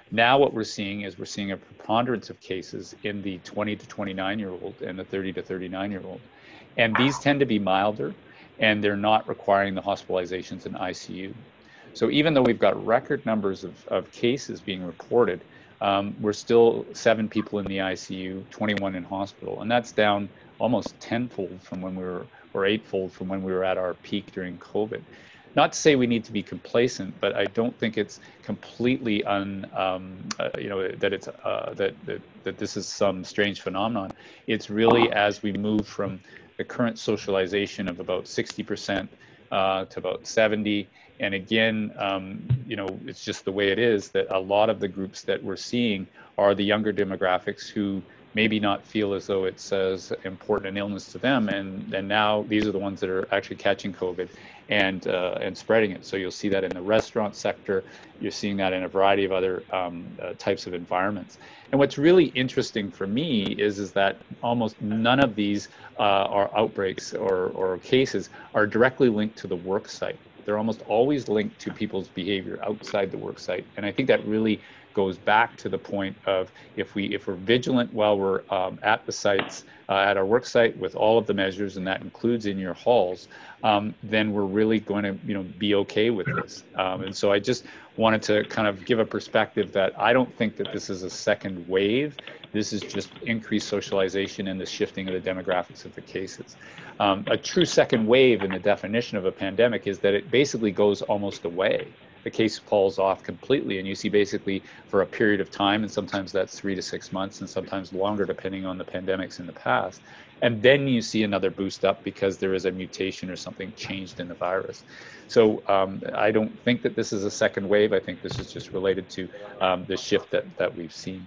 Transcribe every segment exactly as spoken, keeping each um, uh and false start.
Now what we're seeing is we're seeing a preponderance of cases in the twenty to twenty-nine year old and the thirty to thirty-nine year old. And these tend to be milder, and they're not requiring the hospitalizations in I C U. So even though we've got record numbers of, of cases being reported, um, we're still seven people in the I C U, twenty-one in hospital. And that's down almost tenfold from when we were, or eightfold from when we were at our peak during COVID. Not to say we need to be complacent, but I don't think it's completely un, um, uh, you know, that it's uh, that, that that this is some strange phenomenon. It's really as we move from the current socialization of about sixty percent uh, to about seventy, and again, um, you know, it's just the way it is that a lot of the groups that we're seeing are the younger demographics who maybe not feel as though it's as important an illness to them, and and now these are the ones that are actually catching COVID and uh, and spreading it. So you'll see that in the restaurant sector. You're seeing that in a variety of other um, uh, types of environments. And what's really interesting for me is is that almost none of these uh, are outbreaks or or cases are directly linked to the work site. They're almost always linked to people's behavior outside the work site, and I think that really goes back to the point of if we if we're vigilant while we're um, at the sites, uh, at our work site with all of the measures, and that includes in your halls, um, then we're really going to you know be okay with this. Um, and so I just wanted to kind of give a perspective that I don't think that this is a second wave. This is just increased socialization and the shifting of the demographics of the cases. Um, a true second wave in the definition of a pandemic is that it basically goes almost away. The case falls off completely, and you see basically for a period of time, and sometimes that's three to six months and sometimes longer depending on the pandemics in the past. And then you see another boost up because there is a mutation or something changed in the virus. So um, I don't think that this is a second wave. I think this is just related to um, the shift that, that we've seen.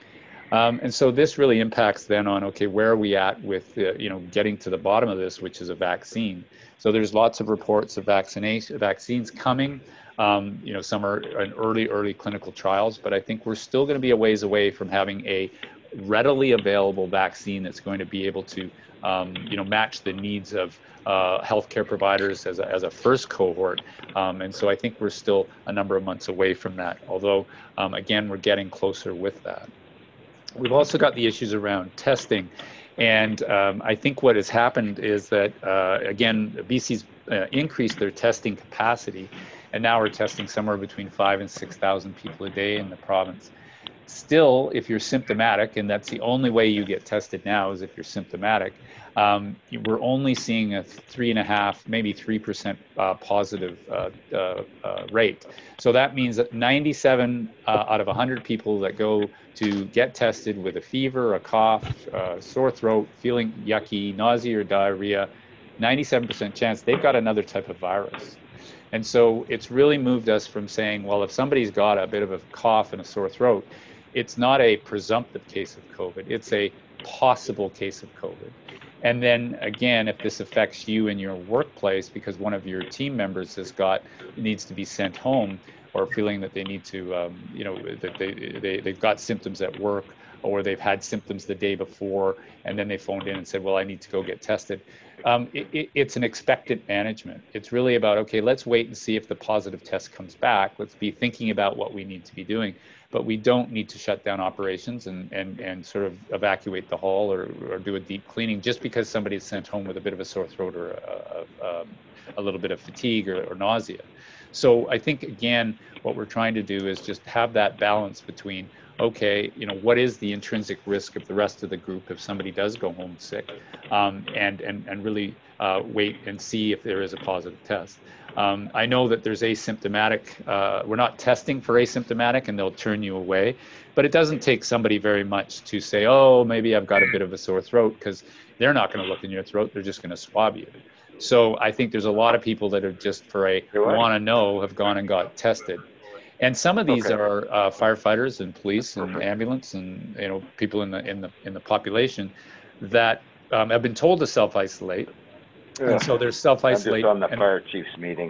Um, and so this really impacts then on, okay, where are we at with, uh, you know, getting to the bottom of this, which is a vaccine. So there's lots of reports of vaccination, vaccines coming. Um, you know, some are in early, early clinical trials, but I think we're still going to be a ways away from having a readily available vaccine that's going to be able to, um, you know, match the needs of uh, healthcare providers as a, as a first cohort. Um, and so I think we're still a number of months away from that, although, um, again, we're getting closer with that. We've also got the issues around testing. And um, I think what has happened is that, uh, again, B C's uh, increased their testing capacity, and now we're testing somewhere between five and six thousand people a day in the province. Still, if you're symptomatic, and that's the only way you get tested now is if you're symptomatic, um, we're only seeing a three and a half, maybe three percent uh, positive uh, uh, uh, rate. So that means that ninety-seven uh, out of one hundred people that go to get tested with a fever, a cough, uh, sore throat, feeling yucky, nausea or diarrhea, ninety-seven percent chance they've got another type of virus. And so it's really moved us from saying, well, if somebody's got a bit of a cough and a sore throat, it's not a presumptive case of COVID, it's a possible case of COVID. And then again, if this affects you in your workplace because one of your team members has got, needs to be sent home, or feeling that they need to, um, you know, that they, they, they've got symptoms at work, or they've had symptoms the day before, and then they phoned in and said, well, I need to go get tested. Um, it, it, it's an expectant management. It's really about, okay, let's wait and see if the positive test comes back. Let's be thinking about what we need to be doing. But we don't need to shut down operations and, and, and sort of evacuate the hall or, or do a deep cleaning just because somebody's sent home with a bit of a sore throat or a, a, a little bit of fatigue or, or nausea. So I think, again, what we're trying to do is just have that balance between, okay, you know, what is the intrinsic risk of the rest of the group if somebody does go home sick, um, and, and, and really uh, wait and see if there is a positive test. Um, I know that there's asymptomatic, uh, we're not testing for asymptomatic and they'll turn you away, but it doesn't take somebody very much to say, oh, maybe I've got a bit of a sore throat, because they're not going to look in your throat, they're just going to swab you. So I think there's a lot of people that are just for a want to know have gone and got tested. And some of these okay. are uh, firefighters and police and ambulance and you know people in the in the in the population that um, have been told to self-isolate, yeah. and so they're self-isolating. I'm just on the fire chief's meeting.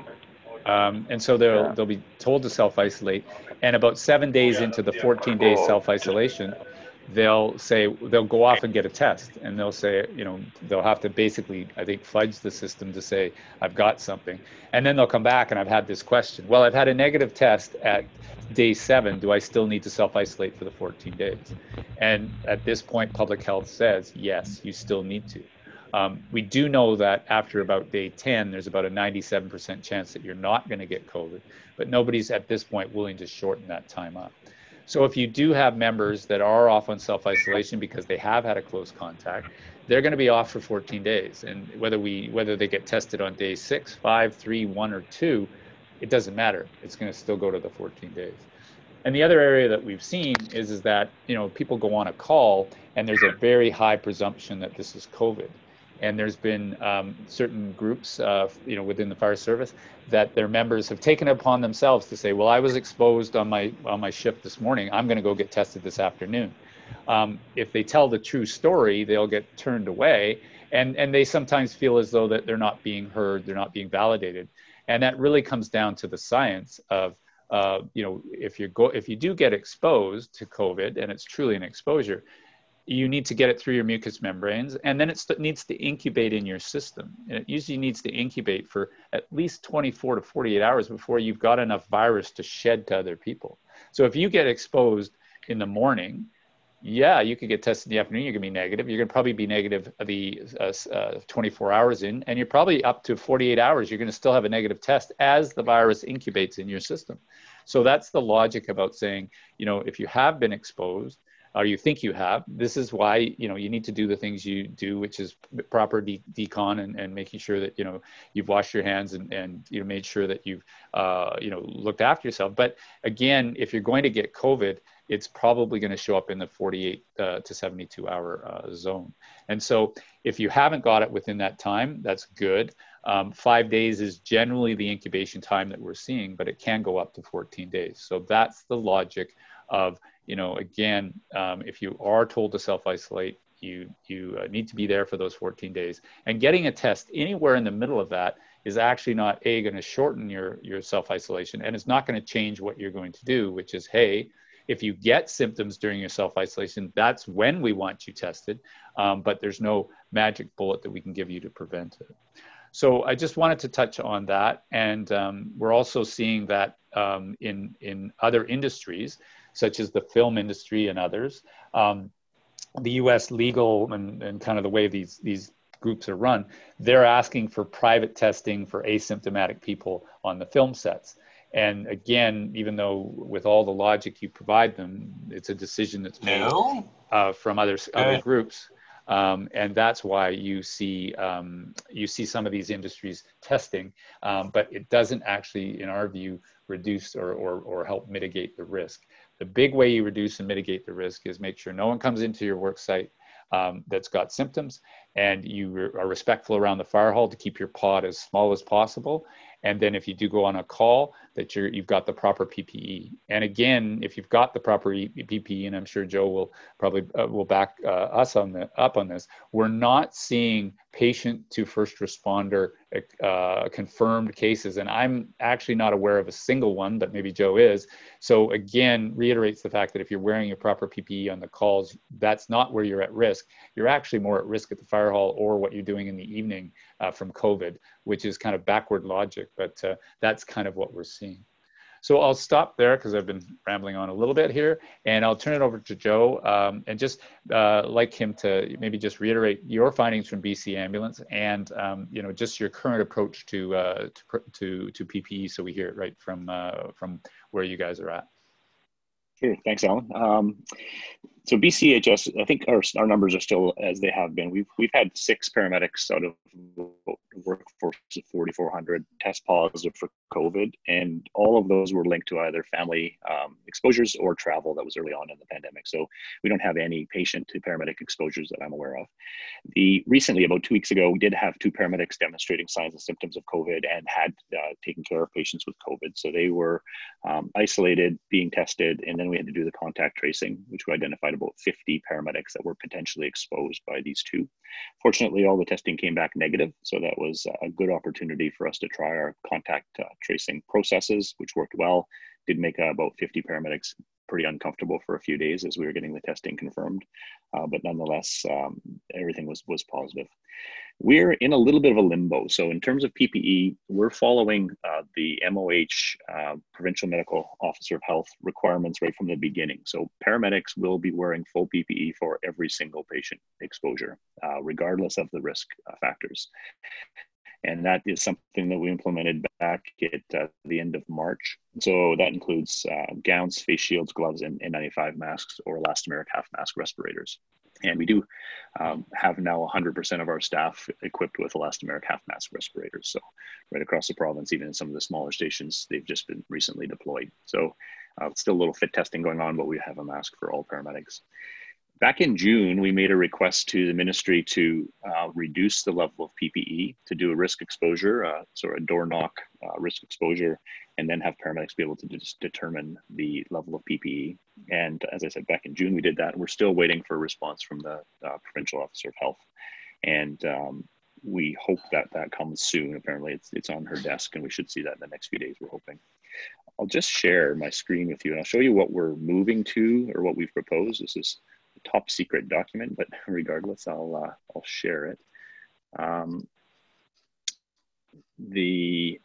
Um, and so they'll yeah. they'll be told to self-isolate, and about seven days into the fourteen day self-isolation, they'll say, they'll go off and get a test, and they'll say, you know, they'll have to basically, I think, fudge the system to say, I've got something. And then they'll come back and I've had this question. Well, I've had a negative test at day seven. Do I still need to self-isolate for the fourteen days? And at this point, public health says, yes, you still need to. Um, we do know that after about day ten, there's about a ninety-seven percent chance that you're not going to get COVID, but nobody's at this point willing to shorten that time up. So if you do have members that are off on self-isolation because they have had a close contact, they're going to be off for fourteen days. And whether we whether they get tested on day six, five, three, one, or two, it doesn't matter. It's going to still go to the fourteen days. And the other area that we've seen is, is that, you know, people go on a call and there's a very high presumption that this is COVID. And there's been um, certain groups, uh, you know, within the fire service that their members have taken it upon themselves to say, well, I was exposed on my on my shift this morning. I'm going to go get tested this afternoon. Um, if they tell the true story, they'll get turned away. And, and they sometimes feel as though that they're not being heard, they're not being validated. And that really comes down to the science of, uh, you know, if you go, if you do get exposed to COVID and it's truly an exposure, you need to get it through your mucous membranes, and then it needs to incubate in your system. And it usually needs to incubate for at least twenty-four to forty-eight hours before you've got enough virus to shed to other people. So if you get exposed in the morning, yeah, you could get tested in the afternoon, you're gonna be negative. You're gonna probably be negative the uh, uh, twenty-four hours in, and you're probably up to forty-eight hours, you're gonna still have a negative test as the virus incubates in your system. So that's the logic about saying, you know, if you have been exposed, or you think you have, this is why, you know, you need to do the things you do, which is proper de decon and, and making sure that, you know, you've washed your hands and, and you know, made sure that you've, uh, you know, looked after yourself. But again, if you're going to get COVID, it's probably going to show up in the forty-eight uh, to seventy-two hour uh, zone. And so if you haven't got it within that time, that's good. Um, five days is generally the incubation time that we're seeing, but it can go up to fourteen days. So that's the logic of, you know, again, um, if you are told to self-isolate, you, you uh, need to be there for those fourteen days. And getting a test anywhere in the middle of that is actually not, A, going to shorten your, your self-isolation, and it's not going to change what you're going to do, which is, hey, if you get symptoms during your self-isolation, that's when we want you tested, um, but there's no magic bullet that we can give you to prevent it. So I just wanted to touch on that. And um, we're also seeing that um, in, in other industries, such as the film industry and others. Um, the U S legal and, and kind of the way these, these groups are run, they're asking for private testing for asymptomatic people on the film sets. And again, even though with all the logic you provide them, it's a decision that's made uh, from other, other groups. Um, and that's why you see um, you see some of these industries testing, um, but it doesn't actually, in our view, reduce or, or, or help mitigate the risk. The big way you reduce and mitigate the risk is make sure no one comes into your work site um, that's got symptoms, and you re are respectful around the fire hall to keep your pod as small as possible. And then if you do go on a call, that you're, you've got the proper P P E. And again, if you've got the proper P P E, and I'm sure Joe will probably uh, will back uh, us on the, up on this, we're not seeing patient to first responder uh, confirmed cases. And I'm actually not aware of a single one, but maybe Joe is. So again, reiterates the fact that if you're wearing your proper P P E on the calls, that's not where you're at risk. You're actually more at risk at the fire hall or what you're doing in the evening uh, from COVID, which is kind of backward logic, but uh, that's kind of what we're seeing. So I'll stop there because I've been rambling on a little bit here, and I'll turn it over to Joe um, and just uh, like him to maybe just reiterate your findings from B C Ambulance and um, you know, just your current approach to, uh, to, to, to P P E, so we hear it right from, uh, from where you guys are at. Sure, thanks, Alan. Um, so B C H S, I think our, our numbers are still as they have been. We've we've had six paramedics out of workforce of forty-four hundred test positive for COVID, and all of those were linked to either family um, exposures or travel that was early on in the pandemic. So we don't have any patient to paramedic exposures that I'm aware of. The recently, about two weeks ago, we did have two paramedics demonstrating signs and symptoms of COVID and had uh, taken care of patients with COVID. So they were um, isolated, being tested, and then we had to do the contact tracing, which we identified about fifty paramedics that were potentially exposed by these two. Fortunately, all the testing came back negative, so that was a good opportunity for us to try our contact uh, tracing processes, which worked well. Did make uh, about fifty paramedics pretty uncomfortable for a few days as we were getting the testing confirmed. Uh, but nonetheless, um, everything was, was positive. We're in a little bit of a limbo. So in terms of P P E, we're following uh, the M O H, uh, Provincial Medical Officer of Health requirements right from the beginning. So paramedics will be wearing full P P E for every single patient exposure, uh, regardless of the risk uh, factors. And that is something that we implemented back at uh, the end of March. So that includes uh, gowns, face shields, gloves, and N ninety-five masks or elastomeric half mask respirators. And we do um, have now one hundred percent of our staff equipped with elastomeric half mask respirators. So right across the province, even in some of the smaller stations, they've just been recently deployed. So uh, still a little fit testing going on, but we have a mask for all paramedics. Back in June, we made a request to the ministry to uh, reduce the level of P P E to do a risk exposure, uh, sort of door knock uh, risk exposure, and then have paramedics be able to just determine the level of P P E. And as I said, back in June, we did that. We're still waiting for a response from the uh, Provincial Officer of Health. And um, we hope that that comes soon. Apparently it's, it's on her desk and we should see that in the next few days, we're hoping. I'll just share my screen with you and I'll show you what we're moving to or what we've proposed. This is top secret document, but regardless, I'll uh, I'll share it. Um, the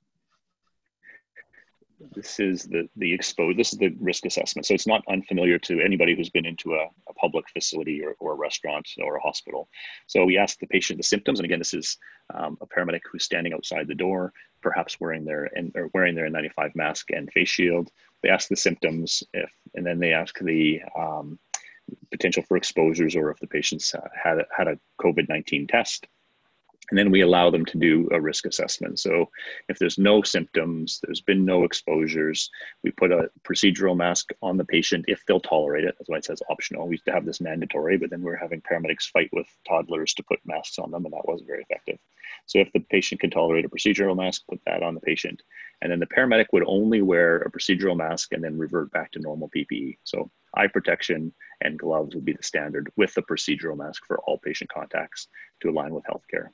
this is the the exposed. This is the risk assessment. So it's not unfamiliar to anybody who's been into a, a public facility or, or a restaurant or a hospital. So we ask the patient the symptoms, and again, this is um, a paramedic who's standing outside the door, perhaps wearing their and or wearing their N ninety-five mask and face shield. They ask the symptoms, if and then they ask the um, potential for exposures or if the patients uh, had, a, had a COVID nineteen test. And then we allow them to do a risk assessment. So if there's no symptoms, there's been no exposures, we put a procedural mask on the patient if they'll tolerate it. That's why it says optional. We used to have this mandatory, but then we're having paramedics fight with toddlers to put masks on them, and that wasn't very effective. So if the patient can tolerate a procedural mask, put that on the patient. And then the paramedic would only wear a procedural mask and then revert back to normal P P E. So eye protection and gloves would be the standard with the procedural mask for all patient contacts to align with healthcare.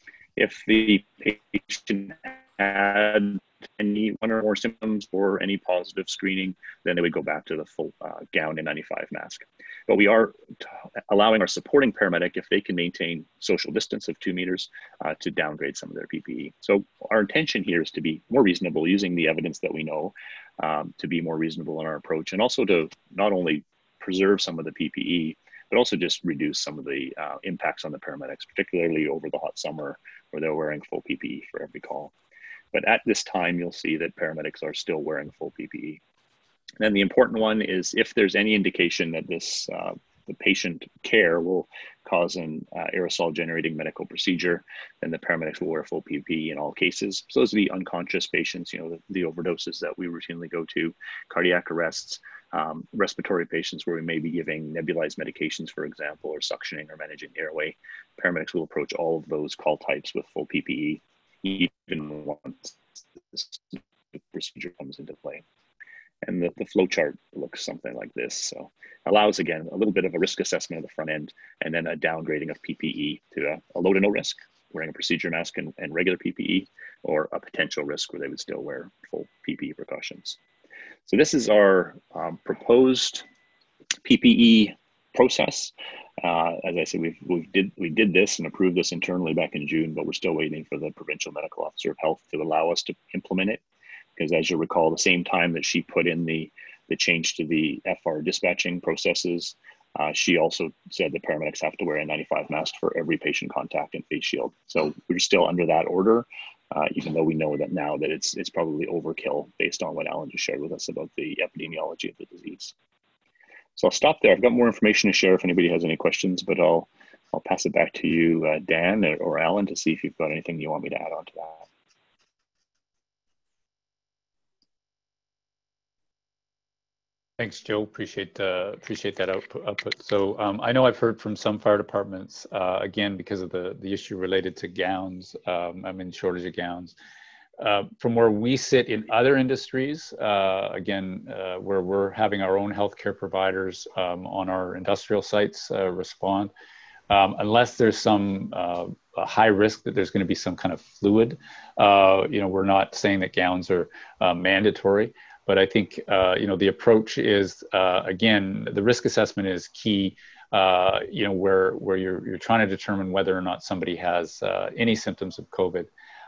If the patient had any one or more symptoms or any positive screening, then they would go back to the full uh, gown N ninety-five mask. But we are allowing our supporting paramedic, if they can maintain social distance of two meters, uh, to downgrade some of their P P E. So our intention here is to be more reasonable using the evidence that we know, um, to be more reasonable in our approach, and also to not only preserve some of the P P E, but also just reduce some of the uh, impacts on the paramedics, particularly over the hot summer where they're wearing full P P E for every call. But at this time, you'll see that paramedics are still wearing full P P E. And then the important one is if there's any indication that this uh, the patient care will cause an uh, aerosol generating medical procedure, then the paramedics will wear full P P E in all cases. So those are the unconscious patients, you know, the, the overdoses that we routinely go to, cardiac arrests, um, respiratory patients where we may be giving nebulized medications, for example, or suctioning or managing the airway. Paramedics will approach all of those call types with full P P E, even once this procedure comes into play. And the, the flow chart looks something like this. So allows, again, a little bit of a risk assessment at the front end, and then a downgrading of P P E to a, a low to no risk, wearing a procedure mask and, and regular P P E, or a potential risk where they would still wear full P P E precautions. So this is our um, proposed P P E process. Uh, as I said, we've, we've did, we did this and approved this internally back in June, but we're still waiting for the Provincial Medical Officer of Health to allow us to implement it. Because as you recall, the same time that she put in the, the change to the F R dispatching processes, uh, she also said that paramedics have to wear a N ninety-five mask for every patient contact and face shield. So we're still under that order, uh, even though we know that now that it's, it's probably overkill based on what Alan just shared with us about the epidemiology of the disease. So I'll stop there. I've got more information to share if anybody has any questions, but I'll, I'll pass it back to you, uh, Dan or, or Alan, to see if you've got anything you want me to add on to that. Thanks, Joe. Appreciate uh, appreciate that output. output. So um, I know I've heard from some fire departments, uh, again, because of the, the issue related to gowns, um, I mean, shortage of gowns. Uh, from where we sit in other industries, uh, again, uh, where we're having our own healthcare providers um, on our industrial sites uh, respond, um, unless there's some uh, a high risk that there's going to be some kind of fluid, uh, you know, we're not saying that gowns are uh, mandatory. But I think, uh, you know, the approach is, uh, again, the risk assessment is key, uh, you know, where, where you're, you're trying to determine whether or not somebody has uh, any symptoms of COVID.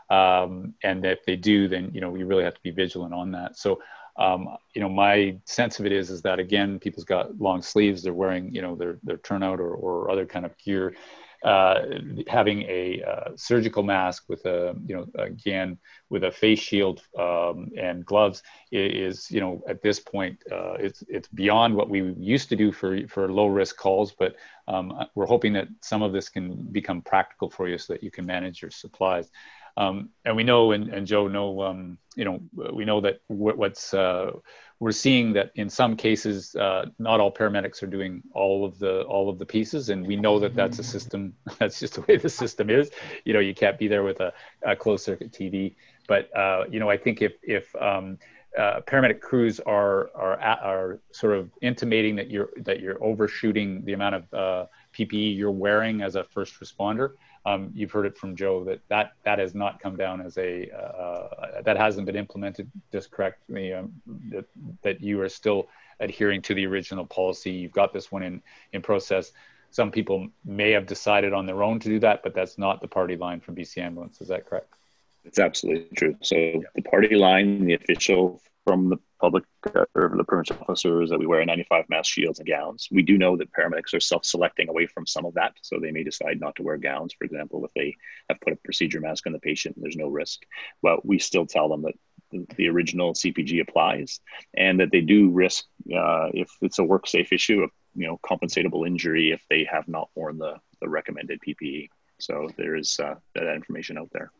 Um, and if they do, then, you know, you really have to be vigilant on that. So, um, you know, my sense of it is, is that, again, people's got long sleeves, they're wearing, you know, their, their turnout or, or other kind of gear. Uh, having a uh, surgical mask with a, you know, again, with a face shield um, and gloves is, you know, at this point, uh, it's it's beyond what we used to do for, for low risk calls, but um, we're hoping that some of this can become practical for you so that you can manage your supplies. Um, and we know, and, and Joe know, um, you know, we know that what, what's, uh, we're seeing that in some cases, uh, not all paramedics are doing all of the, all of the pieces. And we know that that's a system, that's just the way the system is. You know, you can't be there with a, a closed circuit T V. But, uh, you know, I think if, if um, uh, paramedic crews are, are, are sort of intimating that you're, that you're overshooting the amount of uh, P P E you're wearing as a first responder, Um, you've heard it from Joe that that, that has not come down as a, uh, that hasn't been implemented. Just correct me, um, that, that you are still adhering to the original policy. You've got this one in, in process. Some people may have decided on their own to do that, but that's not the party line from B C Ambulance. Is that correct? It's absolutely true. So yeah. The party line, the official from the public uh, or the provincial officers, that we wear N ninety-five masks, shields, and gowns. We do know that paramedics are self-selecting away from some of that. So they may decide not to wear gowns, for example, if they have put a procedure mask on the patient and there's no risk. But we still tell them that the, the original C P G applies, and that they do risk, uh, if it's a work safe issue, of, you know, compensatable injury if they have not worn the, the recommended P P E. So there is uh, that information out there.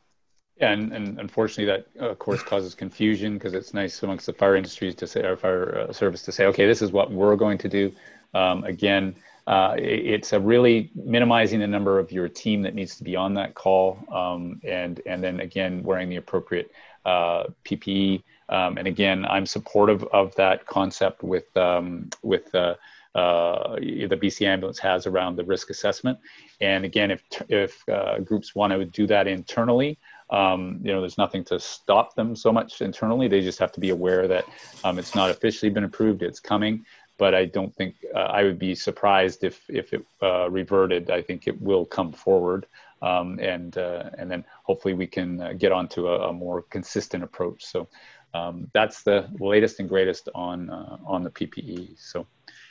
Yeah, and, and unfortunately that, uh, of course, causes confusion, because it's nice amongst the fire industries to say, or fire uh, service to say, okay, this is what we're going to do. Um, again, uh, it, it's a really minimizing the number of your team that needs to be on that call, um, and and then again wearing the appropriate uh, P P E. Um, and again, I'm supportive of that concept with um, with uh, uh, the B C Ambulance has around the risk assessment. And again, if if uh, groups want to do that internally, Um, you know, there's nothing to stop them so much internally. They just have to be aware that um, it's not officially been approved, it's coming. But I don't think, uh, I would be surprised if, if it uh, reverted. I think it will come forward. Um, and, uh, and then hopefully we can uh, get onto a, a more consistent approach. So um, that's the latest and greatest on, uh, on the P P E. So,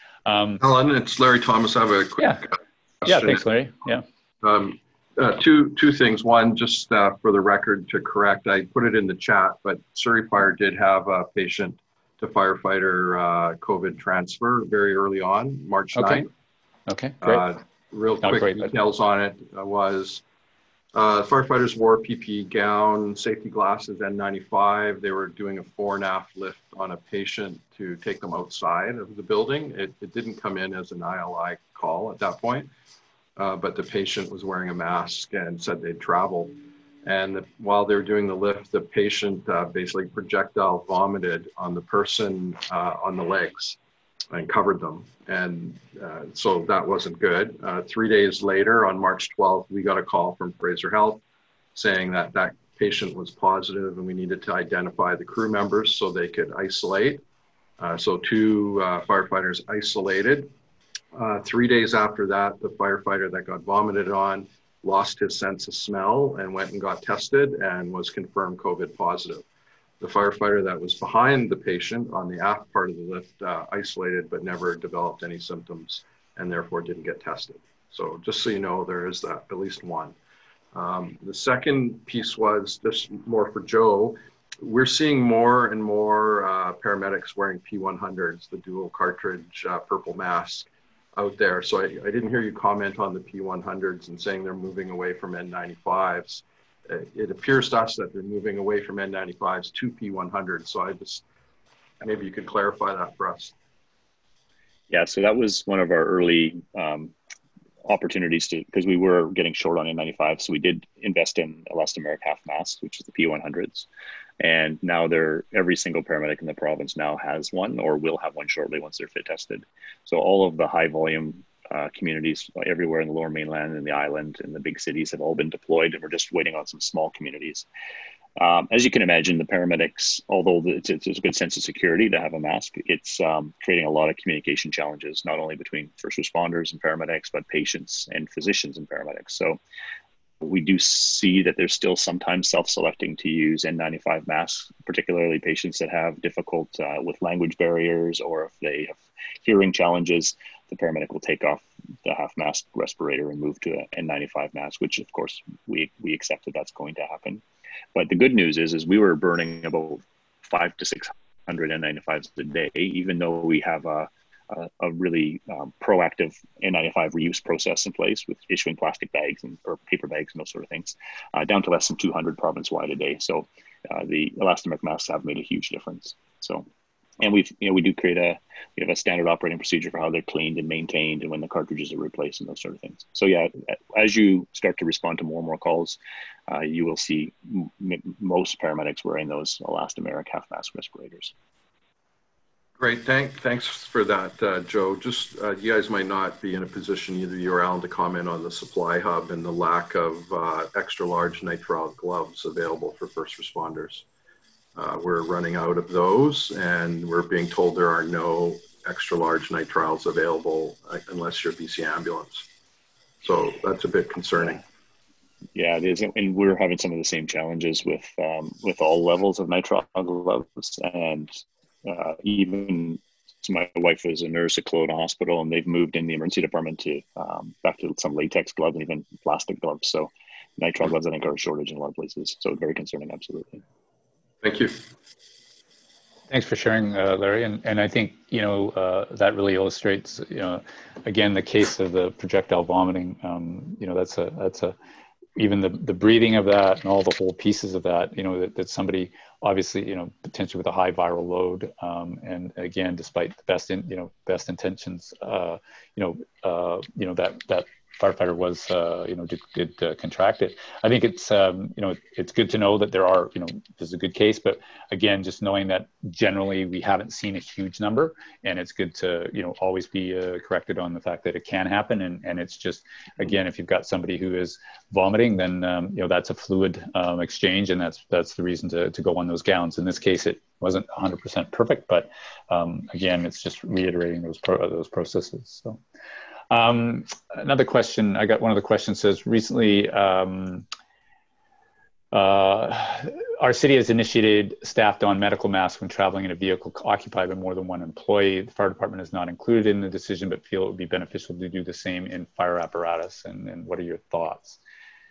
um, Alan, it's Larry Thomas. I have a quick yeah. question. Yeah, thanks, Larry. Yeah. Um, Uh, two two things. One, just uh, for the record to correct, I put it in the chat, but Surrey Fire did have a patient to firefighter uh, COVID transfer very early on, March okay. ninth. Okay, great. Uh, real Not quick great, details but... on it uh, was uh, firefighters wore P P E gown, safety glasses, N ninety-five. They were doing a fore and aft lift on a patient to take them outside of the building. It, it didn't come in as an I L I call at that point. Uh, but the patient was wearing a mask and said they'd traveled. And the, while they were doing the lift, the patient uh, basically projectile vomited on the person uh, on the legs and covered them. And uh, so that wasn't good. Uh, three days later, on March twelfth, we got a call from Fraser Health saying that that patient was positive and we needed to identify the crew members so they could isolate. Uh, so two uh, firefighters isolated. Uh, three days after that, the firefighter that got vomited on lost his sense of smell and went and got tested and was confirmed COVID positive. The firefighter that was behind the patient on the aft part of the lift uh, isolated but never developed any symptoms and therefore didn't get tested. So just so you know, there is that, at least one. Um, the second piece was just more for Joe. We're seeing more and more uh, paramedics wearing P one hundreds, the dual cartridge uh, purple mask, out there. So I, I didn't hear you comment on the P one hundreds and saying they're moving away from N ninety-fives. Uh, it appears to us that they're moving away from N ninety-fives to P one hundreds. So I just, maybe you could clarify that for us. Yeah, so that was one of our early um, opportunities to, because we were getting short on N ninety-five. So we did invest in elastomeric half masks, which is the P one hundreds. And now they're, every single paramedic in the province now has one or will have one shortly once they're fit tested. So all of the high volume uh, communities everywhere in the Lower Mainland and the island and the big cities have all been deployed, and we're just waiting on some small communities. Um, as you can imagine, the paramedics, although it's, it's, it's a good sense of security to have a mask, it's um, creating a lot of communication challenges, not only between first responders and paramedics, but patients and physicians and paramedics. So we do see that there's still sometimes self-selecting to use N ninety-five masks, particularly patients that have difficult uh, with language barriers, or if they have hearing challenges, the paramedic will take off the half mask respirator and move to an N ninety-five mask, which of course we, we accept that that's going to happen. But the good news is, is we were burning about five to six hundred N ninety-fives a day, even though we have a, a, a really um, proactive N ninety-five reuse process in place with issuing plastic bags and or paper bags and those sort of things, uh, down to less than two hundred province-wide a day. So uh, the elastomeric masks have made a huge difference. So, and we've, you know, we do create a, we have a standard operating procedure for how they're cleaned and maintained and when the cartridges are replaced and those sort of things. So yeah, as you start to respond to more and more calls, uh, you will see m most paramedics wearing those elastomeric half mask respirators. Great, Thank, thanks for that, uh, Joe. Just, uh, you guys might not be in a position, either you or Alan, to comment on the supply hub and the lack of uh, extra large nitrile gloves available for first responders. Uh, we're running out of those, and we're being told there are no extra large nitriles available uh, unless you're B C ambulance. So that's a bit concerning. Yeah, it is, and we're having some of the same challenges with um, with all levels of nitrile gloves, and uh, even so my wife is a nurse at Kelowna Hospital, and they've moved in the emergency department to um, back to some latex gloves and even plastic gloves. So nitrile gloves, I think, are a shortage in a lot of places. So very concerning, absolutely. Thank you. Thanks for sharing, uh, Larry. And, and I think, you know, uh, that really illustrates, you know, again, the case of the projectile vomiting. Um, you know, that's a, that's a, even the, the breathing of that and all the whole pieces of that, you know, that, that somebody obviously, you know, potentially with a high viral load. Um, and again, despite the best, in, you know, best intentions, uh, you know, uh, you know, that, that firefighter was, uh, you know, did, did uh, contract it. I think it's, um, you know, it's good to know that there are, you know, this is a good case, but again, just knowing that generally we haven't seen a huge number, and it's good to, you know, always be uh, corrected on the fact that it can happen. And, and it's just, again, if you've got somebody who is vomiting, then, um, you know, that's a fluid um, exchange, and that's, that's the reason to, to go on those gowns. In this case, it wasn't one hundred percent perfect, but um, again, it's just reiterating those, pro those processes. So. Um, another question, I got one of the questions says, recently, um, uh, our city has initiated staffed on medical masks when traveling in a vehicle occupied by more than one employee. The fire department is not included in the decision, but feel it would be beneficial to do the same in fire apparatus. And, and what are your thoughts?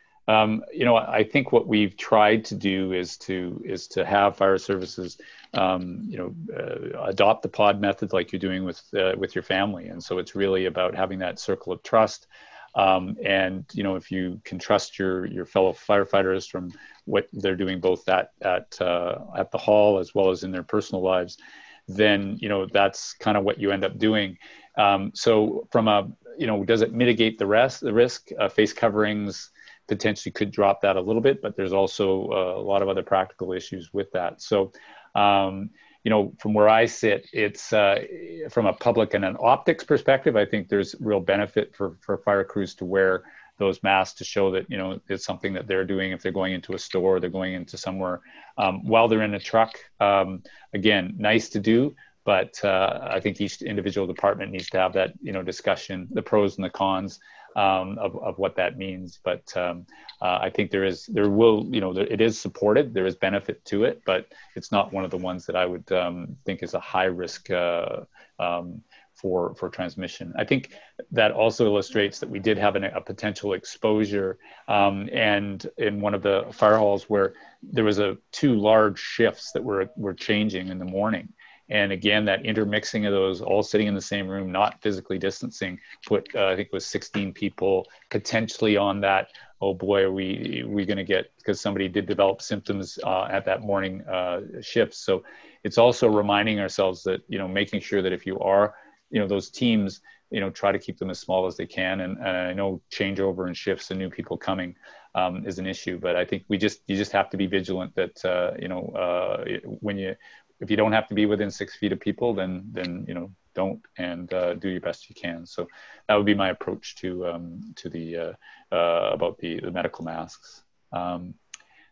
Um, you know, I think what we've tried to do is to is to have fire services, um, you know, uh, adopt the pod method like you're doing with uh, with your family, and so it's really about having that circle of trust. Um, and you know, if you can trust your your fellow firefighters from what they're doing, both at at uh, at the hall as well as in their personal lives, then you know that's kind of what you end up doing. Um, so, from a you know, does it mitigate the rest the risk? Uh, face coverings potentially could drop that a little bit, but there's also uh, a lot of other practical issues with that. So, um, you know, from where I sit, it's uh, from a public and an optics perspective, I think there's real benefit for, for fire crews to wear those masks to show that, you know, it's something that they're doing if they're going into a store, they're going into somewhere um, while they're in a truck. Um, again, nice to do, but uh, I think each individual department needs to have that, you know, discussion, the pros and the cons. Um, of, of what that means. But um, uh, I think there is, there will, you know, there, it is supported, there is benefit to it, but it's not one of the ones that I would um, think is a high risk uh, um, for, for transmission. I think that also illustrates that we did have an, a potential exposure um, and in one of the fire halls where there was a two large shifts that were, were changing in the morning. And again, that intermixing of those all sitting in the same room, not physically distancing, put, uh, I think it was sixteen people potentially on that, oh boy, are we, we going to get, because somebody did develop symptoms uh, at that morning uh, shift. So it's also reminding ourselves that, you know, making sure that if you are, you know, those teams, you know, try to keep them as small as they can. And, and I know changeover and shifts and new people coming um, is an issue, but I think we just, you just have to be vigilant that, uh, you know, uh, when you, if you don't have to be within six feet of people, then, then you know, don't, and uh, do your best you can. So that would be my approach to um, to the uh, uh, about the, the medical masks. Um,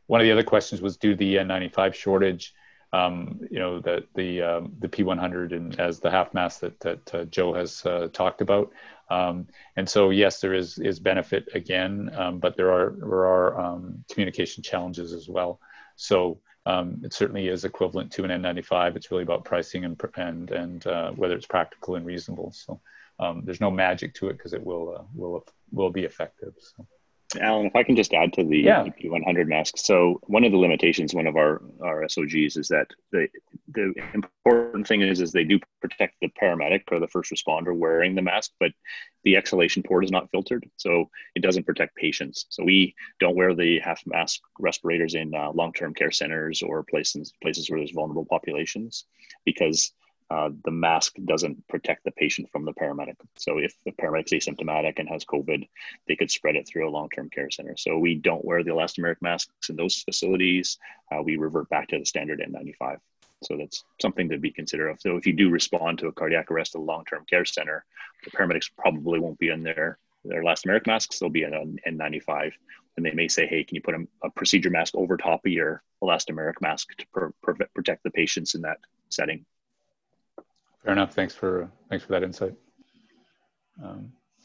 one of the other questions was, do the N ninety-five shortage, um, you know, the the um, the P one hundred and as the half mask that that uh, Joe has uh, talked about. Um, and so, yes, there is is benefit again, um, but there are there are um, communication challenges as well. So um, it certainly is equivalent to an N ninety-five. It's really about pricing and and and uh, whether it's practical and reasonable. So um, there's no magic to it because it will uh, will will be effective. So. Alan, if I can just add to the, yeah. the P one hundred mask. So one of the limitations, one of our, our S O Gs is that the, the important thing is, is they do protect the paramedic or the first responder wearing the mask, but the exhalation port is not filtered. So it doesn't protect patients. So we don't wear the half mask respirators in uh, long-term care centers or places, places where there's vulnerable populations, because Uh, the mask doesn't protect the patient from the paramedic. So if the paramedic's asymptomatic and has COVID, they could spread it through a long-term care center. So we don't wear the elastomeric masks in those facilities. Uh, we revert back to the standard N ninety-five. So that's something to be considered of. So if you do respond to a cardiac arrest at a long-term care center, the paramedics probably won't be in their, their elastomeric masks. They'll be in an N ninety-five. And they may say, hey, can you put a, a procedure mask over top of your elastomeric mask to per, per, protect the patients in that setting? Fair enough. Thanks for thanks for that insight. Um,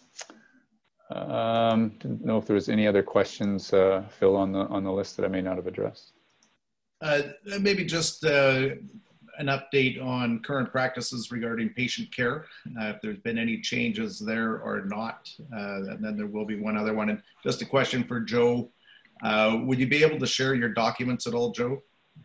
um, didn't know if there was any other questions, uh, Phil, on the on the list that I may not have addressed. Uh, maybe just uh, an update on current practices regarding patient care, uh, if there's been any changes there or not, uh, and then there will be one other one. And just a question for Joe: uh, would you be able to share your documents at all, Joe?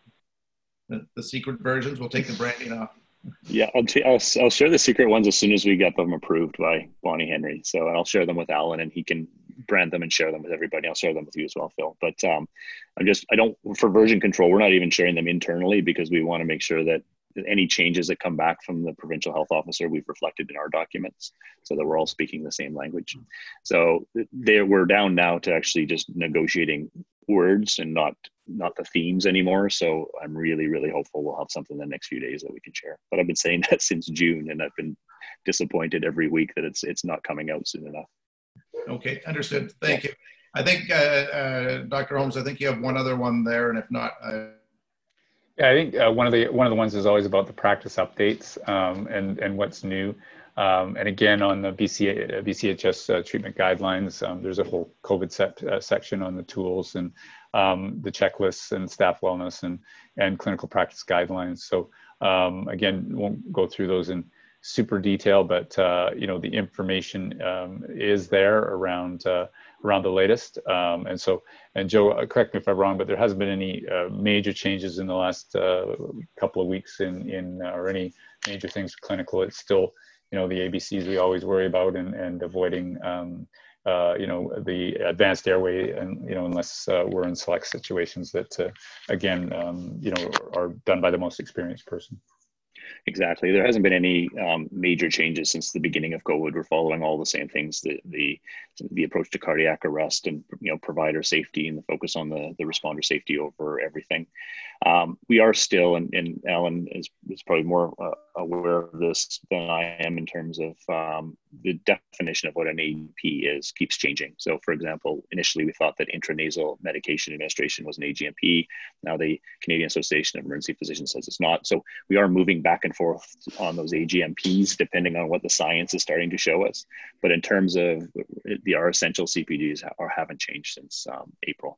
The, the secret versions. We'll take the branding off. Yeah, I'll, I'll, I'll share the secret ones as soon as we get them approved by Bonnie Henry. So I'll share them with Alan and he can brand them and share them with everybody. I'll share them with you as well, Phil. But um, I'm just, I don't, for version control, we're not even sharing them internally because we want to make sure that any changes that come back from the provincial health officer, we've reflected in our documents so that we're all speaking the same language. So there, we're down now to actually just negotiating words and not not the themes anymore. So I'm really, really hopeful we'll have something in the next few days that we can share. But I've been saying that since June and I've been disappointed every week that it's it's not coming out soon enough. Okay, understood. Thank you. I think, uh, uh, Doctor Holmes, I think you have one other one there, and if not, uh... yeah, I think uh, one of the one of the ones is always about the practice updates um, and and what's new. Um, and again, on the B C A, B C H S uh, treatment guidelines, um, there's a whole COVID set, uh, section on the tools and um, the checklists and staff wellness and, and clinical practice guidelines. So um, again, won't go through those in super detail, but uh, you know, the information um, is there around uh, around the latest. Um, and so, and Joe, correct me if I'm wrong, but there hasn't been any uh, major changes in the last uh, couple of weeks in, in uh, or any major things clinical. It's still, you know, the A B Cs we always worry about and, and avoiding, um, uh, you know, the advanced airway, and, you know, unless uh, we're in select situations that, uh, again, um, you know, are done by the most experienced person. Exactly. There hasn't been any um, major changes since the beginning of COVID. We're following all the same things, the the, the approach to cardiac arrest and, you know, provider safety and the focus on the, the responder safety over everything. Um, we are still, and, and Alan is, is probably more uh, aware of this than I am in terms of um, the definition of what an A E P is keeps changing. So for example, initially we thought that intranasal medication administration was an A G M P. Now the Canadian Association of Emergency Physicians says it's not. So we are moving back and forth on those A G M Ps depending on what the science is starting to show us. But in terms of the our essential C P Ds are, haven't changed since um, April.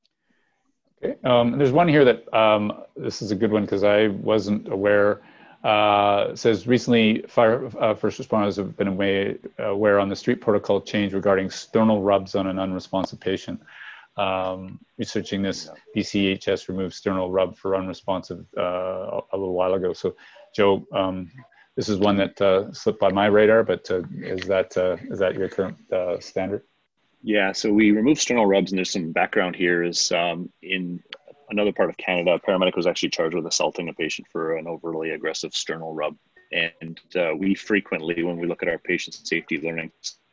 Okay. Um, there's one here that um, this is a good one because I wasn't aware. Uh, it says recently fire uh, first responders have been aware, aware on the street protocol change regarding sternal rubs on an unresponsive patient. Um, researching this, B C H S removed sternal rub for unresponsive uh, a little while ago. So, Joe, um, this is one that uh, slipped by my radar, but uh, is that uh, is that your current uh, standard? Yeah, so we removed sternal rubs, and there's some background here. Is um, in another part of Canada, a paramedic was actually charged with assaulting a patient for an overly aggressive sternal rub. And uh, we frequently, when we look at our patient safety learning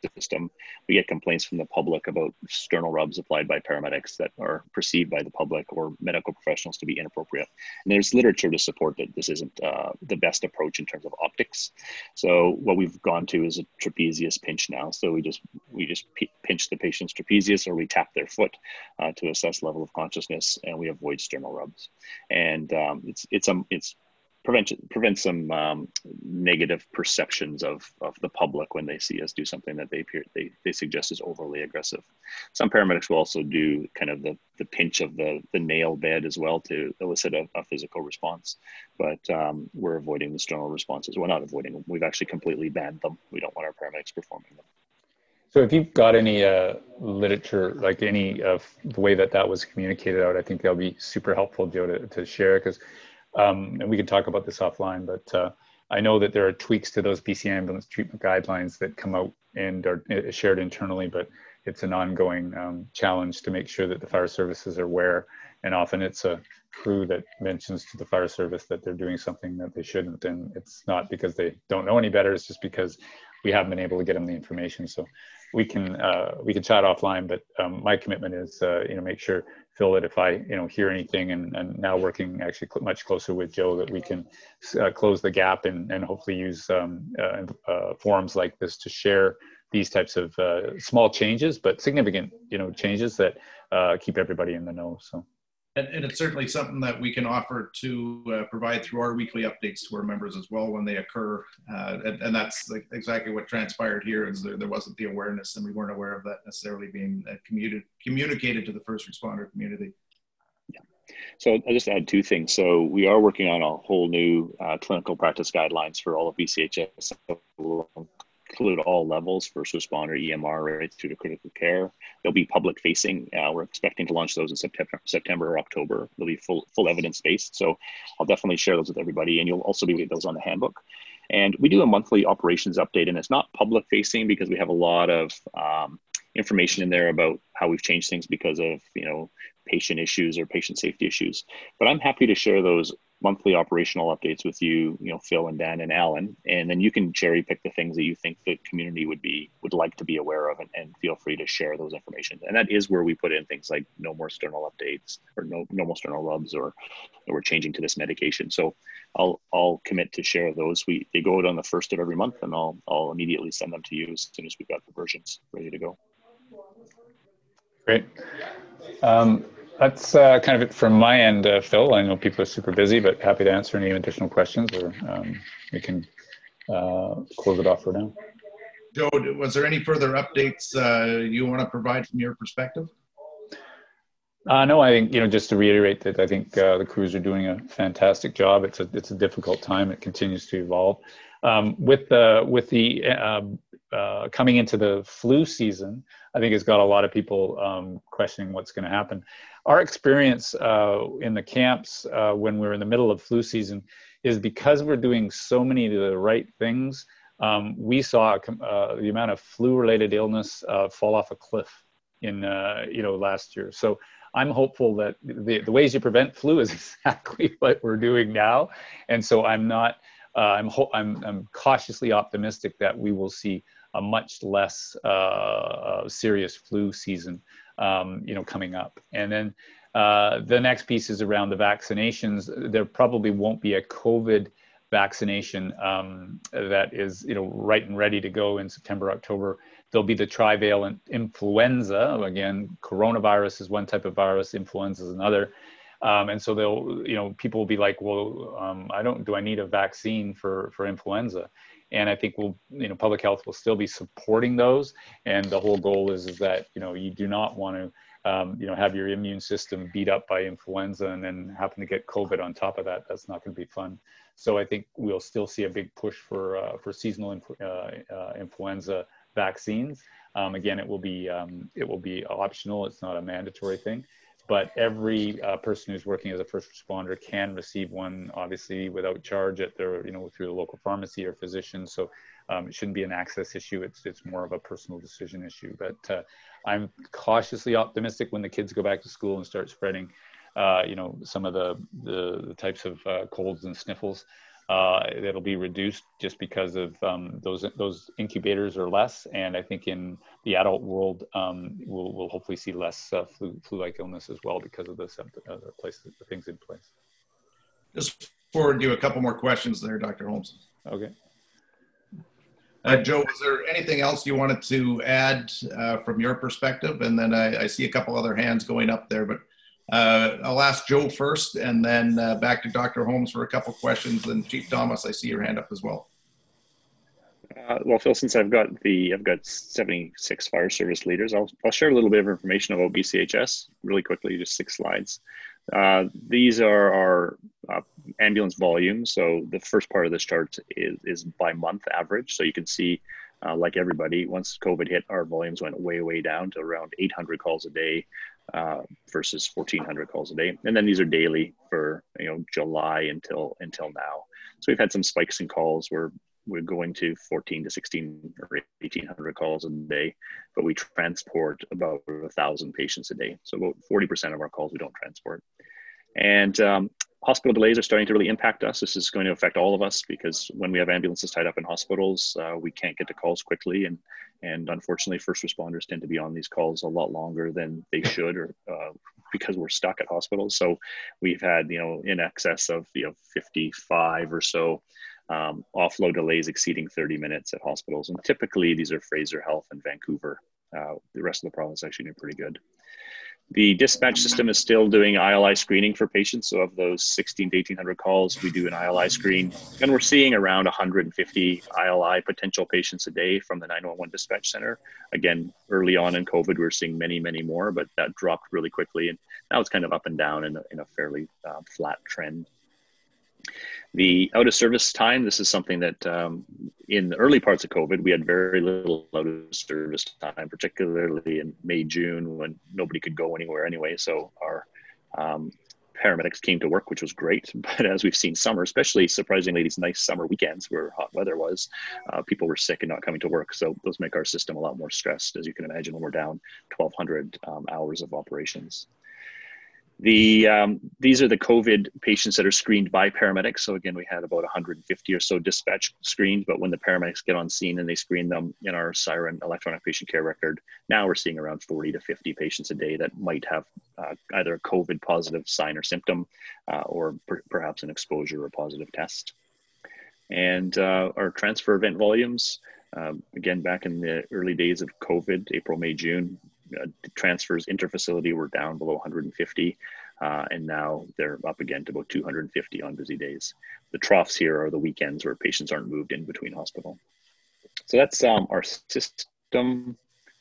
system, we get complaints from the public about sternal rubs applied by paramedics that are perceived by the public or medical professionals to be inappropriate. And there's literature to support that this isn't uh, the best approach in terms of optics. So what we've gone to is a trapezius pinch now. So we just we just pinch the patient's trapezius, or we tap their foot uh, to assess level of consciousness, and we avoid sternal rubs. And um, it's it's um it's prevent prevent some um, negative perceptions of of the public when they see us do something that they appear they they suggest is overly aggressive. Some paramedics will also do kind of the the pinch of the the nail bed as well to elicit a, a physical response, but um, we're avoiding the sternal responses. We're not avoiding them. We've actually completely banned them. We don't want our paramedics performing them. So if you've got any uh, literature, like any of the way that that was communicated out, I think that'll be super helpful, Joe, to, to share, because Um, and we can talk about this offline, but uh, I know that there are tweaks to those P C ambulance treatment guidelines that come out and are shared internally, but it's an ongoing um, challenge to make sure that the fire services are aware. And often it's a crew that mentions to the fire service that they're doing something that they shouldn't. And it's not because they don't know any better, it's just because we haven't been able to get them the information. So we can uh, we can chat offline, but um, my commitment is, uh, you know, make sure, Phil, that if I, you know, hear anything, and, and now working actually cl much closer with Joe, that we can uh, close the gap and, and hopefully use um, uh, uh, forums like this to share these types of uh, small changes, but significant, you know, changes that uh, keep everybody in the know. So. And, and it's certainly something that we can offer to uh, provide through our weekly updates to our members as well when they occur. Uh, and, and that's like exactly what transpired here, is there, there wasn't the awareness, and we weren't aware of that necessarily being uh, communicated, communicated to the first responder community. Yeah. So I'll just add two things. So we are working on a whole new uh, clinical practice guidelines for all of B C H S. Include all levels, first responder, E M R, right through to critical care. They'll be public facing. Uh, we're expecting to launch those in September, September or October. They'll be full, full evidence based. So I'll definitely share those with everybody, and you'll also be with those on the handbook. And we do a monthly operations update, and it's not public facing because we have a lot of um, information in there about how we've changed things because of, you know, patient issues or patient safety issues. But I'm happy to share those monthly operational updates with you, you know, Phil and Dan and Alan, and then you can cherry pick the things that you think the community would be would like to be aware of, and, and feel free to share those information. And that is where we put in things like no more sternal updates, or no no more sternal rubs, or, or we're changing to this medication. So I'll I'll commit to share those. We they go out on the first of every month, and I'll I'll immediately send them to you as soon as we've got the versions ready to go. Great. Um, That's uh, kind of it from my end, uh, Phil. I know people are super busy, but happy to answer any additional questions, or um, we can uh, close it off for now. Joe, was there any further updates uh, you want to provide from your perspective? Uh, no, I think, you know, just to reiterate that I think uh, the crews are doing a fantastic job. It's a it's a difficult time. It continues to evolve. Um, with the with the uh, uh, coming into the flu season, I think it's got a lot of people um, questioning what's going to happen. Our experience uh, in the camps uh, when we're in the middle of flu season is because we're doing so many of the right things. Um, we saw uh, the amount of flu-related illness uh, fall off a cliff in uh, you know last year. So I'm hopeful that the, the ways you prevent flu is exactly what we're doing now, and so I'm not. Uh, I'm, I'm I'm cautiously optimistic that we will see a much less uh, serious flu season, um, you know, coming up. And then uh, the next piece is around the vaccinations. There probably won't be a COVID vaccination um, that is, you know, right and ready to go in September, October. There'll be the trivalent influenza. Again, coronavirus is one type of virus, influenza is another. Um, and so they'll, you know, people will be like, well, um, I don't, do I need a vaccine for, for influenza? And I think we'll, you know, public health will still be supporting those. And the whole goal is, is that, you know, you do not want to, um, you know, have your immune system beat up by influenza and then happen to get COVID on top of that. That's not going to be fun. So I think we'll still see a big push for, uh, for seasonal influ uh, uh, influenza vaccines. Um, again, it will be, um, it will be optional. It's not a mandatory thing. But every uh, person who's working as a first responder can receive one, obviously, without charge at their, you know, through the local pharmacy or physician. So um, it shouldn't be an access issue. It's it's more of a personal decision issue. But uh, I'm cautiously optimistic when the kids go back to school and start spreading, uh, you know, some of the the, the types of uh, colds and sniffles. uh, it'll be reduced just because of um, those those incubators are less. And I think in the adult world, um, we'll, we'll hopefully see less uh, flu, flu-like illness as well because of the, uh, the, places, the things in place. Just forward you a couple more questions there, Doctor Holmes. Okay. Uh, Joe, was there anything else you wanted to add uh, from your perspective? And then I, I see a couple other hands going up there, but uh, I'll ask Joe first and then uh, back to Doctor Holmes for a couple questions. And Chief Thomas, I see your hand up as well. Uh, well, Phil, since I've got the I've got seventy-six fire service leaders, I'll I'll share a little bit of information about B C H S really quickly, just six slides. Uh, these are our uh, ambulance volumes. So the first part of this chart is is by month average. So you can see, uh, like everybody, once COVID hit, our volumes went way way down to around eight hundred calls a day uh, versus fourteen hundred calls a day. And then these are daily for you know July until until now. So we've had some spikes in calls where we're going to fourteen to sixteen or eighteen hundred calls a day, but we transport about a thousand patients a day. So about forty percent of our calls we don't transport. And um, hospital delays are starting to really impact us. This is going to affect all of us because when we have ambulances tied up in hospitals, uh, we can't get to calls quickly. And, and unfortunately, first responders tend to be on these calls a lot longer than they should, or uh, because we're stuck at hospitals. So we've had, you know, in excess of, you know, fifty-five or so Um, offload delays exceeding thirty minutes at hospitals. And typically these are Fraser Health and Vancouver. Uh, the rest of the province actually doing pretty good. The dispatch system is still doing I L I screening for patients. So of those sixteen to eighteen hundred calls, we do an I L I screen. And we're seeing around one hundred fifty I L I potential patients a day from the nine one one dispatch center. Again, early on in COVID, we were seeing many, many more, but that dropped really quickly. And now it's kind of up and down in a, in a fairly uh, flat trend. The out of service time, this is something that um, in the early parts of COVID, we had very little out of service time, particularly in May, June, when nobody could go anywhere anyway. So our um, paramedics came to work, which was great. But as we've seen summer, especially surprisingly, these nice summer weekends where hot weather was, uh, people were sick and not coming to work. So those make our system a lot more stressed, as you can imagine, when we're down twelve hundred um, hours of operations. The, um, these are the COVID patients that are screened by paramedics. So again, we had about one hundred fifty or so dispatch screened, but when the paramedics get on scene and they screen them in our Siren electronic patient care record, now we're seeing around forty to fifty patients a day that might have uh, either a COVID positive sign or symptom, uh, or per perhaps an exposure or positive test. And uh, our transfer event volumes, um, again, back in the early days of COVID, April, May, June, Uh, transfers interfacility were down below one hundred fifty, uh, and now they're up again to about two hundred fifty on busy days. The troughs here are the weekends where patients aren't moved in between hospital. So that's um, our system.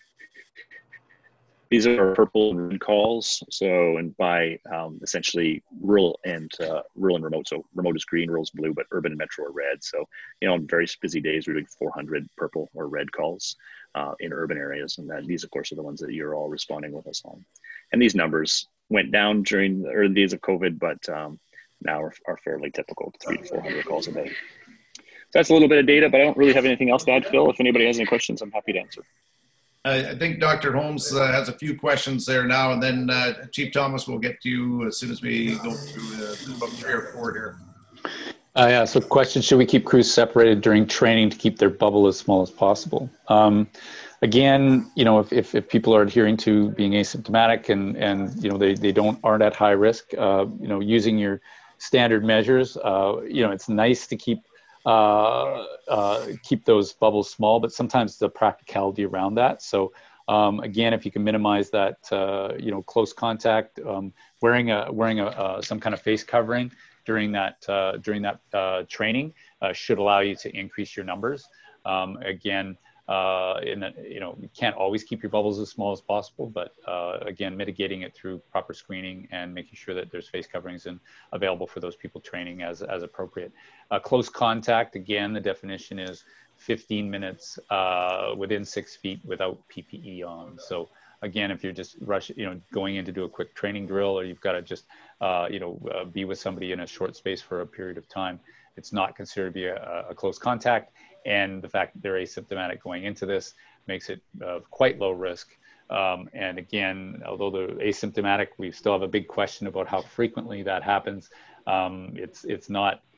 These are our purple and red calls. So, and by um, essentially rural and uh, rural and remote. So remote is green, rural is blue, but urban and metro are red. So, you know, on very busy days, we're doing four hundred purple or red calls uh, in urban areas. And that, these, of course, are the ones that you're all responding with us on. And these numbers went down during the early days of COVID, but um, now are, are fairly typical, three to four hundred calls a day. So that's a little bit of data, but I don't really have anything else to add, Phil. If anybody has any questions, I'm happy to answer. I think Doctor Holmes uh, has a few questions there now, and then uh, Chief Thomas will get to you as soon as we go through uh, about three or four here. Uh, yeah, so question, should we keep crews separated during training to keep their bubble as small as possible? Um, again, you know, if, if, if people are adhering to being asymptomatic and, and you know, they, they don't aren't at high risk, uh, you know, using your standard measures, uh, you know, it's nice to keep uh, uh, keep those bubbles small, but sometimes the practicality around that. So um, again, if you can minimize that, uh, you know, close contact, um, wearing a wearing a uh, some kind of face covering during that uh, during that uh, training uh, should allow you to increase your numbers. Um, again, uh, in a, you know, you can't always keep your bubbles as small as possible, but uh, again, mitigating it through proper screening and making sure that there's face coverings and available for those people training as, as appropriate. Uh, close contact, again, the definition is fifteen minutes uh, within six feet without P P E on. So again, if you're just rush, you know, going in to do a quick training drill, or you've got to just, uh, you know, uh, be with somebody in a short space for a period of time, it's not considered to be a, a close contact. And the fact that they're asymptomatic going into this makes it uh, quite low risk. Um, and again, although they're asymptomatic, we still have a big question about how frequently that happens. Um, it's, it's not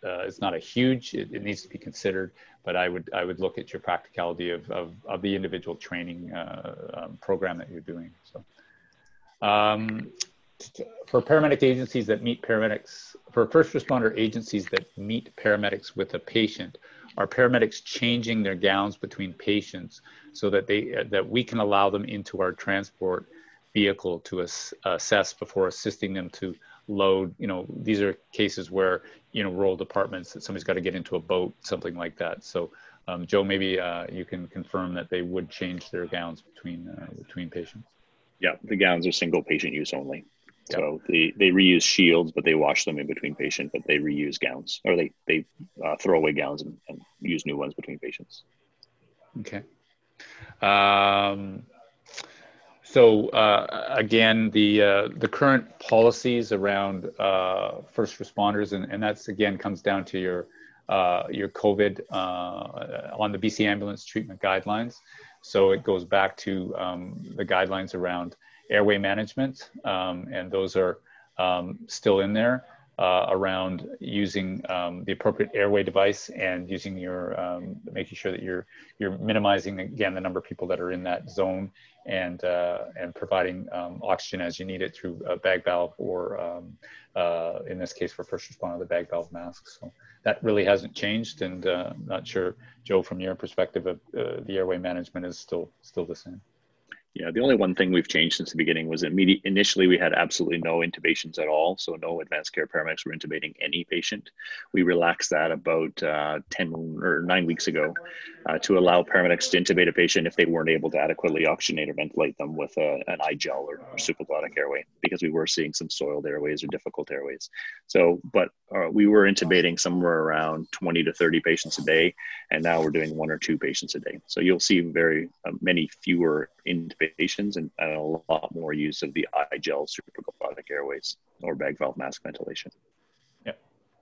uh, it's not a huge, it, it needs to be considered, but I would, I would look at your practicality of, of, of the individual training uh, um, program that you're doing. So um, for paramedic agencies that meet paramedics, for first responder agencies that meet paramedics with a patient, are paramedics changing their gowns between patients so that they, uh, that we can allow them into our transport vehicle to ass assess before assisting them to load? You know, these are cases where, you know, rural departments that somebody's got to get into a boat, something like that. So um, Joe, maybe uh, you can confirm that they would change their gowns between uh, between patients. Yeah, the gowns are single patient use only. Yep. So they, they reuse shields, but they wash them in between patients, but they reuse gowns, or they, they uh, throw away gowns and, and use new ones between patients. Okay. Um, so uh, again, the uh, the current policies around uh, first responders, and, and that's again comes down to your uh, your COVID uh, on the B C ambulance treatment guidelines. So it goes back to um, the guidelines around airway management, um, and those are um, still in there uh, around using um, the appropriate airway device and using your, um, making sure that you're you're minimizing again the number of people that are in that zone, and uh, and providing um, oxygen as you need it through a bag valve, or um, uh, in this case for first responder, the bag valve mask. So that really hasn't changed, and uh, I'm not sure, Joe, from your perspective, of uh, the airway management is still still the same. Yeah, the only one thing we've changed since the beginning was immediate. Initially, we had absolutely no intubations at all, so no advanced care paramedics were intubating any patient. We relaxed that about uh, ten or nine weeks ago uh, to allow paramedics to intubate a patient if they weren't able to adequately oxygenate or ventilate them with a, an I gel or, or supraglottic airway, because we were seeing some soiled airways or difficult airways. So, but uh, we were intubating somewhere around twenty to thirty patients a day, and now we're doing one or two patients a day. So you'll see very uh, many fewer intubations and, and a lot more use of the I gel supraglottic airways or bag valve mask ventilation. Yep.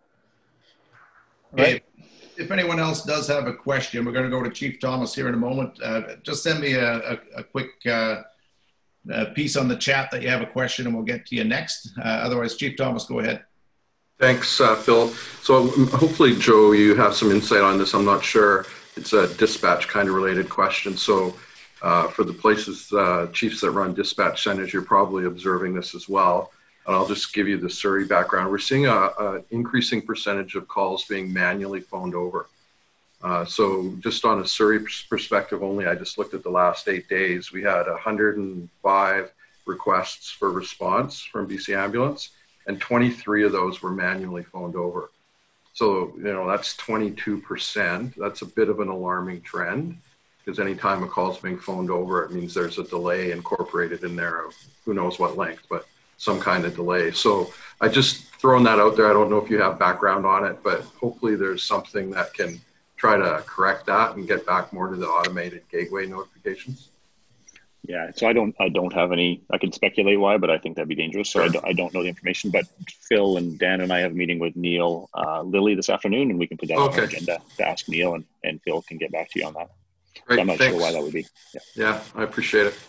Okay. Right. If anyone else does have a question, we're going to go to Chief Thomas here in a moment. Uh, just send me a, a, a quick uh, uh, piece on the chat that you have a question, and we'll get to you next. Uh, otherwise, Chief Thomas, go ahead. Thanks, uh, Phil. So hopefully, Joe, you have some insight on this. I'm not sure. It's a dispatch kind of related question. So uh, for the places, uh, chiefs that run dispatch centers, you're probably observing this as well. And I'll just give you the Surrey background. We're seeing a, a increasing percentage of calls being manually phoned over. Uh, so just on a Surrey perspective only, I just looked at the last eight days. We had one hundred five requests for response from B C Ambulance, and twenty-three of those were manually phoned over. So, you know, that's twenty-two percent. That's a bit of an alarming trend, because anytime a call is being phoned over, it means there's a delay incorporated in there of who knows what length, but some kind of delay. So I just thrown that out there. I don't know if you have background on it, but hopefully there's something that can try to correct that and get back more to the automated gateway notifications. Yeah, so I don't, I don't have any, I can speculate why, but I think that'd be dangerous. So Sure. I, don't, I don't know the information, but Phil and Dan and I have a meeting with Neil uh, Lilly this afternoon, and we can put that Okay. on our agenda to ask Neil, and, and Phil can get back to you on that. Great, So I'm not thanks. sure why that would be. Yeah. Yeah, I appreciate it.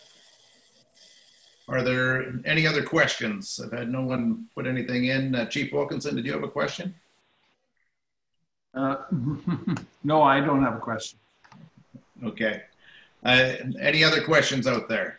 Are there any other questions? I've had no one put anything in. Uh, Chief Wilkinson, did you have a question? Uh, no, I don't have a question. Okay. Uh, any other questions out there?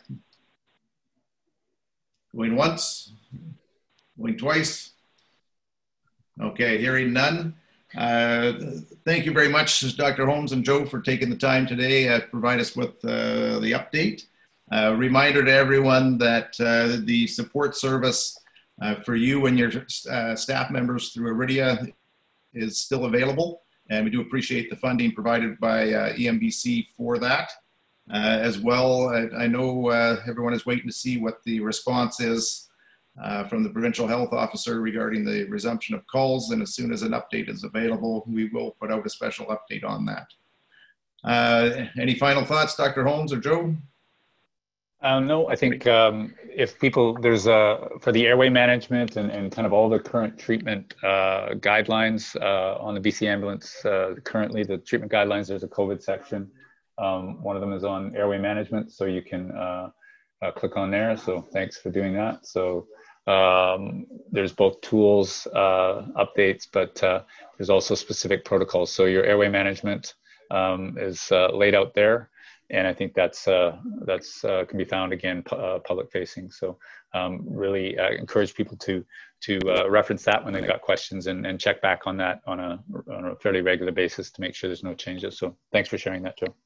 Going once? Going twice? Okay, hearing none. Uh, thank you very much, Doctor Holmes and Joe, for taking the time today uh, to provide us with uh, the update. Uh, reminder to everyone that uh, the support service uh, for you and your uh, staff members through Iridia is still available, and we do appreciate the funding provided by uh, E M B C for that. Uh, as well, I, I know uh, everyone is waiting to see what the response is uh, from the provincial health officer regarding the resumption of calls, and as soon as an update is available, we will put out a special update on that. Uh, any final thoughts, Doctor Holmes or Joe? Uh, no, I think um, if people, there's a, for the airway management and, and kind of all the current treatment uh, guidelines uh, on the B C Ambulance, uh, currently the treatment guidelines, there's a COVID section. Um, one of them is on airway management, so you can uh, uh, click on there. So thanks for doing that. So um, there's both tools, uh, updates, but uh, there's also specific protocols. So your airway management um, is uh, laid out there. And I think that's uh, that's uh, can be found again uh, public facing. So um, really uh, encourage people to to uh, reference that when they've got questions and, and check back on that on a on a fairly regular basis to make sure there's no changes. So thanks for sharing that, Joe.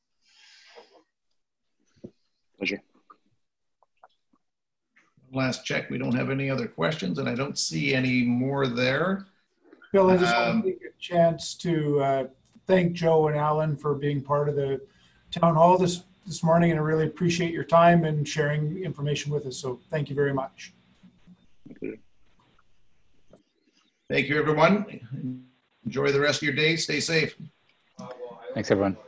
Pleasure. Last check, we don't have any other questions, and I don't see any more there. Bill, I just Um, want to take a chance to uh, thank Joe and Alan for being part of the town hall this, this morning, and I really appreciate your time and sharing information with us. So thank you very much. Thank you, everyone. Enjoy the rest of your day. Stay safe. Thanks, everyone.